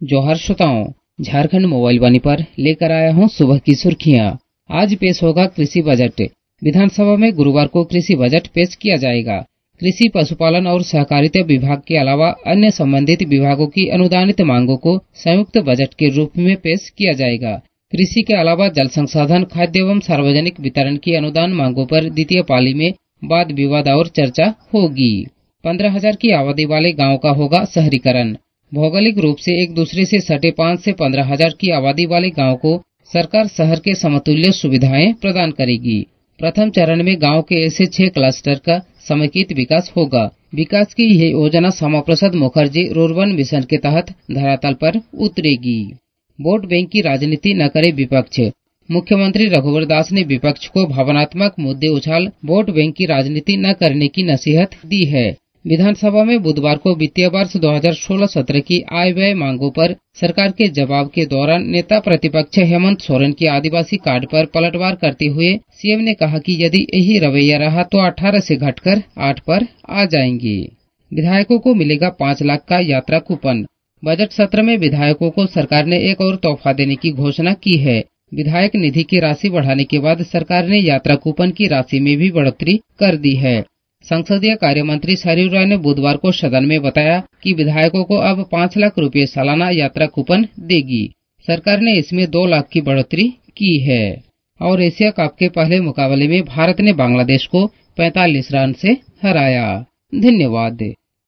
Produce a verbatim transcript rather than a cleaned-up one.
जोहार श्रोताओं, झारखंड मोबाइल वाणी पर लेकर आया हूं सुबह की सुर्खियां। आज पेश होगा कृषि बजट। विधानसभा में गुरुवार को कृषि बजट पेश किया जाएगा। कृषि, पशुपालन और सहकारिता विभाग के अलावा अन्य संबंधित विभागों की अनुदानित मांगों को संयुक्त बजट के रूप में पेश किया जाएगा। कृषि के अलावा जल संसाधन, खाद्य एवं सार्वजनिक वितरण की अनुदान मांगों पर द्वितीय पाली में वाद विवाद और चर्चा होगी। पंद्रह हजार की आबादी वाले गाँव का होगा शहरीकरण। भौगोलिक रूप से एक दूसरे से सटे पाँच से पंद्रह हजार की आबादी वाले गाँव को सरकार शहर के समतुल्य सुविधाएं प्रदान करेगी। प्रथम चरण में गांव के ऐसे छह क्लस्टर का समेकित विकास होगा। विकास की यह योजना श्यामा प्रसाद मुखर्जी रूर्बन मिशन के तहत धरातल पर उतरेगी। वोट बैंक की राजनीति न करे विपक्ष। मुख्यमंत्री रघुवर दास ने विपक्ष को भावनात्मक मुद्दे उछाल वोट बैंक की राजनीति न करने की नसीहत दी है। विधानसभा में बुधवार को वित्तीय वर्ष दो हजार सोलह सत्रह की आय व्यय मांगों पर सरकार के जवाब के दौरान नेता प्रतिपक्ष हेमंत सोरेन के आदिवासी कार्ड पर पलटवार करते हुए सीएम ने कहा कि यदि यही रवैया रहा तो अठारह से घटकर आठ पर आ जाएंगे। विधायकों को मिलेगा पाँच लाख का यात्रा कूपन। बजट सत्र में विधायकों को सरकार ने एक और तोहफा देने की घोषणा की है। विधायक निधि की राशि बढ़ाने के बाद सरकार ने यात्रा कूपन की राशि में भी बढ़ोतरी कर दी है। संसदीय कार्य मंत्री सरयू राय ने बुधवार को सदन में बताया कि विधायकों को अब पाँच लाख रुपए सालाना यात्रा कूपन देगी। सरकार ने इसमें दो लाख की बढ़ोतरी की है। और एशिया कप के पहले मुकाबले में भारत ने बांग्लादेश को पैंतालीस रन से हराया। धन्यवाद।